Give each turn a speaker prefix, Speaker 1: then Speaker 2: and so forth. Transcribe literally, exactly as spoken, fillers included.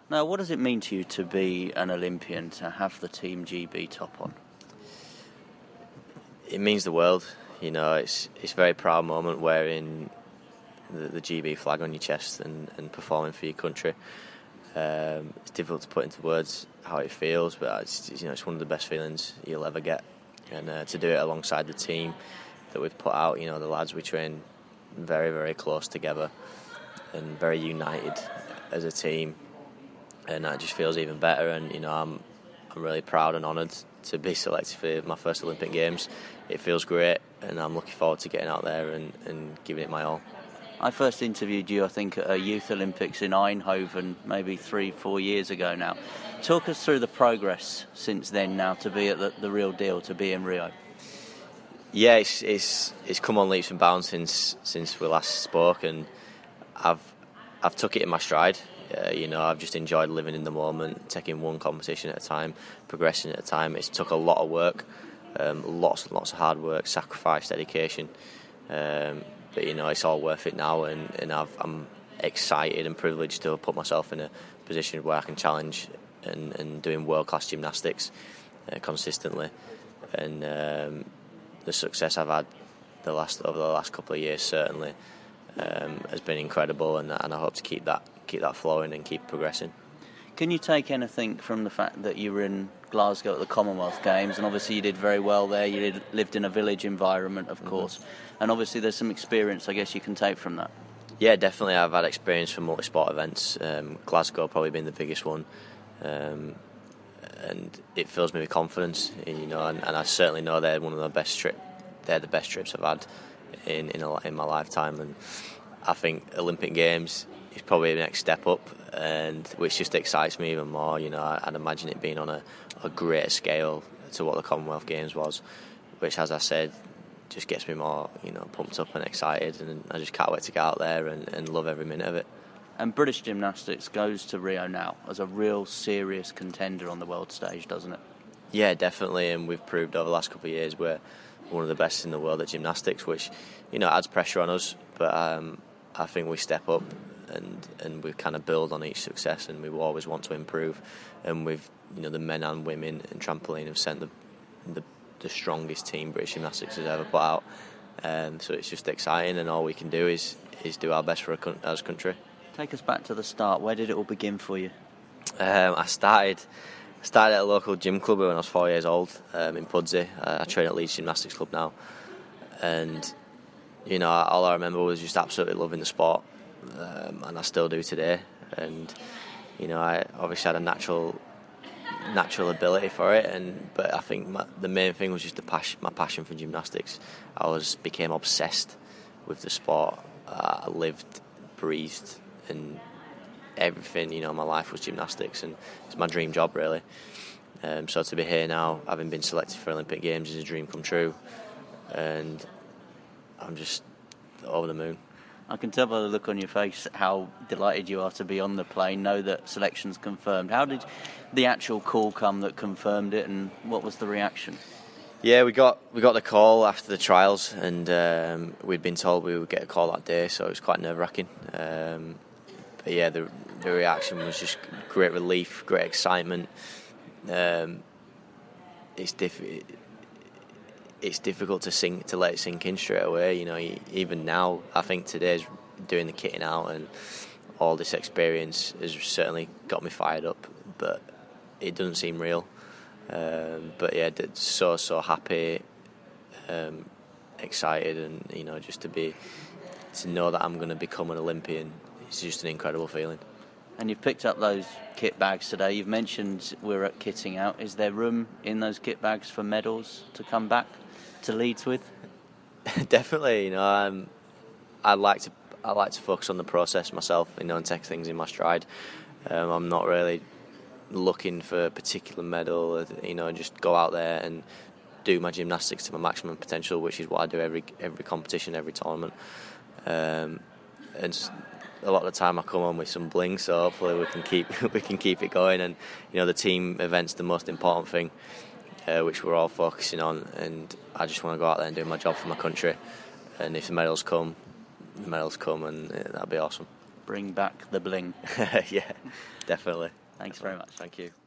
Speaker 1: Now, what does it mean to you to be an Olympian, to have the Team G B top on?
Speaker 2: It means the world. You know, it's it's a very proud moment wearing the, the G B flag on your chest and, and performing for your country. Um, it's difficult to put into words how it feels, but it's, you know, it's one of the best feelings you'll ever get. And uh, to do it alongside the team that we've put out, you know, the lads, we train very, very close together and very united as a team, and that just feels even better. And you know, I'm I'm really proud and honoured to be selected for my first Olympic Games. It feels great, and I'm looking forward to getting out there and, and giving it my all.
Speaker 1: I first interviewed you, I think, at a Youth Olympics in Eindhoven maybe three, four years ago now. Talk us through the progress since then now to be at the, the real deal, to be in Rio.
Speaker 2: Yeah, it's it's it's come on leaps and bounds since since we last spoke, and I've I've took it in my stride. Uh, you know, I've just enjoyed living in the moment, taking one competition at a time, progressing at a time. It's took a lot of work, um, lots and lots of hard work, sacrifice, dedication. Um, but you know, it's all worth it now, and and I've, I'm excited and privileged to have put myself in a position where I can challenge and, and doing world class gymnastics uh, consistently, and um, the success I've had the last over the last couple of years certainly um, has been incredible, and, and I hope to keep that keep that flowing and keep progressing.
Speaker 1: Can you take anything from the fact that you were in Glasgow at the Commonwealth Games, and obviously you did very well there, you did, lived in a village environment, of course, mm-hmm. and obviously there's some experience, I guess, you can take from that?
Speaker 2: Yeah, definitely. I've had experience from multi-sport events. Um, Glasgow probably been the biggest one, um, and it fills me with confidence. You know, and, and I certainly know they're one of the best trip. They're the best trips I've had in in, a, in my lifetime, and I think Olympic Games is probably the next step up, and which just excites me even more. You know, I'd imagine it being on a, a greater scale to what the Commonwealth Games was, which, as I said, just gets me more, you know, pumped up and excited, and I just can't wait to get out there and, and love every minute of it.
Speaker 1: And British gymnastics goes to Rio now as a real serious contender on the world stage, doesn't it?
Speaker 2: Yeah, definitely, and we've proved over the last couple of years we're one of the best in the world at gymnastics, which, you know, adds pressure on us, but um, I think we step up and and we kind of build on each success, and we always want to improve, and we've, you know, the men and women in trampoline have sent the the the strongest team British gymnastics has ever put out, um, so it's just exciting, and all we can do is is do our best for a, as a country.
Speaker 1: Take us back to the start. Where did it all begin for you?
Speaker 2: Um, I started I started at a local gym club when I was four years old, um, in Pudsey. I, I train at Leeds Gymnastics Club now, and you know, all I remember was just absolutely loving the sport, um, and I still do today. And you know, I obviously had a natural natural ability for it, and but I think my, the main thing was just the passion, my passion for gymnastics. I was became obsessed with the sport. Uh, I lived, breathed, and everything. You know, my life was gymnastics, and it's my dream job really. Um, so to be here now, having been selected for Olympic Games, is a dream come true, and I'm just over the moon.
Speaker 1: I can tell by the look on your face how delighted you are to be on the plane, know that selection's confirmed. How did the actual call come that confirmed it, and what was the reaction?
Speaker 2: Yeah, we got we got the call after the trials, and um, we'd been told we would get a call that day, so it was quite nerve-wracking. Um, but yeah, the, the reaction was just great relief, great excitement. Um, it's difficult. It's difficult to sink, to let it sink in straight away. You know, even now, I think today's doing the kitting out and all this experience has certainly got me fired up, but it doesn't seem real. Um, but yeah, so so happy, um, excited, and you know, just to be to know that I'm going to become an Olympian, it's just an incredible feeling.
Speaker 1: And you've picked up those kit bags today. You've mentioned we're at kitting out. Is there room in those kit bags for medals to come back to Leeds with?
Speaker 2: Definitely, you know, um, I like to I like to focus on the process myself, you know, and take things in my stride. Um, I'm not really looking for a particular medal, you know, just go out there and do my gymnastics to my maximum potential, which is what I do every every competition, every tournament. Um, and a lot of the time I come on with some bling, so hopefully we can keep we can keep it going. And you know, the team event's the most important thing, uh, which we're all focusing on, and I just want to go out there and do my job for my country. And if the medals come, the medals come, and uh, that'd be awesome.
Speaker 1: bring back the bling.
Speaker 2: Yeah, definitely.
Speaker 1: Thanks
Speaker 2: definitely.
Speaker 1: very much.
Speaker 2: Thank you.